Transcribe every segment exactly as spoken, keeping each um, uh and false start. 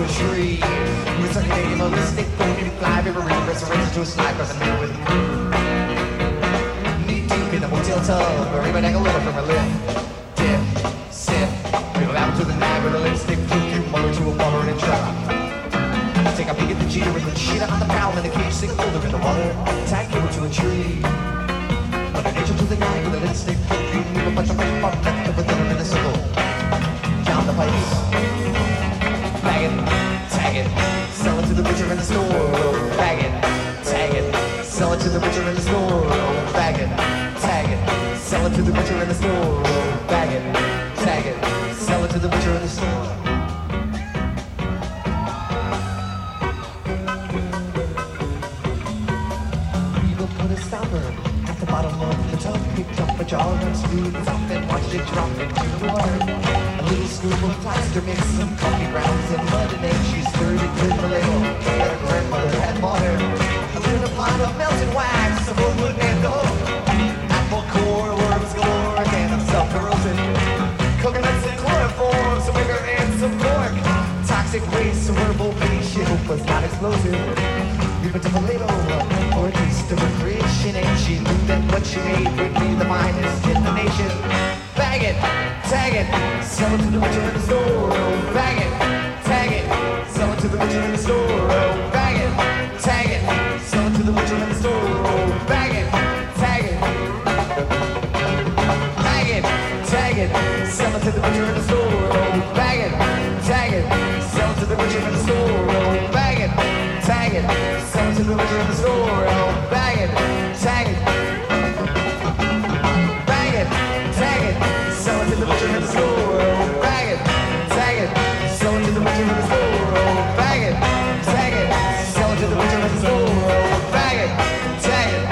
a tree. With a name of a stick, boom, fly, river, rest a razor to a slide, cause I'm here with a crew. Knee deep in the motel tub, or even a little from a lip. Dip, sip, we go out to the night with a lipstick, fluke you mother to a bummer in a truck. Take a peek at the cheater with the cheetah on the prowl and the cage sick folder in the water. Tag cable to a tree. Put an angel to the guy with a lipstick, fluke you, move a bunch of fresh pop, left with them in a circle. Down the pipes. Bag it, tag it, sell it to the butcher in the store. Bag it, tag it, sell it to the butcher in the store. Bag it, tag it, sell it to the butcher in the store. Bag it, tag it, sell it to the butcher in the store. We will put a stopper at the bottom of the tub. Picked up a jar of smooth and up and watched it drop into the water. A little scoop of plaster mixed some coffee grounds and mud, and then she stirred it with the ladle that her grandmother had bought her. A little pot of melted wax, some old wood and gold, apple core, worms galore, a can of self-corrosive, coconuts and chloroform, some vinegar and some cork, toxic waste, some herbal base, she hope was not explosive. We went to the ladle for a taste of recreation, and she knew that what she made would be the finest in the nation. Bag it, tag it, sell it to the butcher in the store. Oh, bag it, tag it, sell it to the butcher in the store. Oh, bag it, tag it, sell it to the butcher in the store. Oh, bag it, tag it, bag it, tag it, sell it to the butcher in the store. Oh, bag it, tag it, sell it to the butcher in the store. Oh, bag it, tag it, sell it to the butcher in the store. Oh, bag it, tag it. Sell it to the butcher in the store, oh, bag it, tag it, sell it to the butcher in the store, oh, bag it, tag it, sell it to the butcher in the store, oh, bag it, tag it.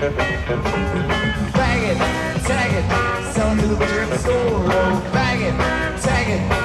Bag it, tag it, sell it to the butcher at the store. Oh, bag it, tag it.